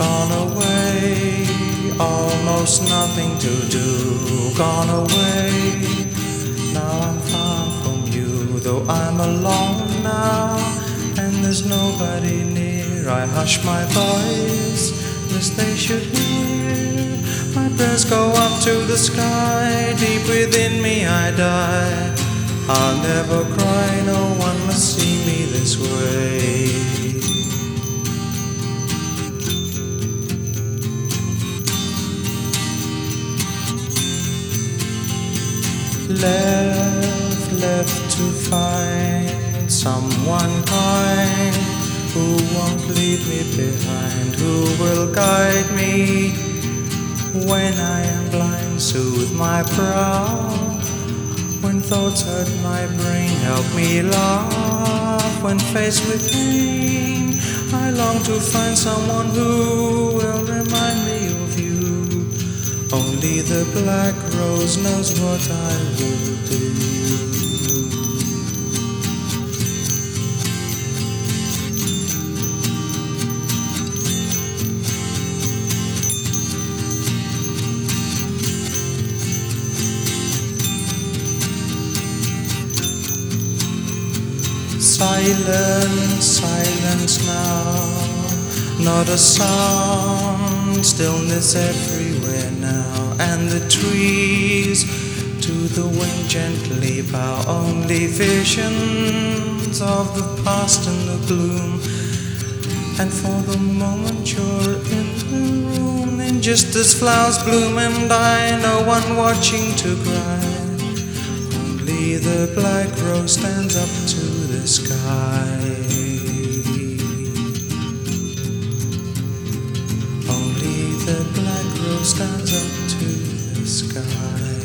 gone away, almost nothing to do, gone away. Now I'm far from you, though I'm alone now, and there's nobody near. I hush my voice, lest they should hear. My prayers go up to the sky, deep within me I die. I'll never cry, no one must see me this way. Left to find someone kind, who won't leave me behind, who will guide me when I am blind, soothe my brow when thoughts hurt my brain, help me laugh when faced with pain. I long to find someone who will remind me of you. Only the black rose knows what I will do. Silence, silence now, not a sound, stillness everywhere now, and the trees to the wind gently bow, only visions of the past and the gloom. And for the moment you're in the room, and just as flowers bloom and die, no one watching to cry. Only the black rose stands up to the sky. Only the black rose stands up to the sky.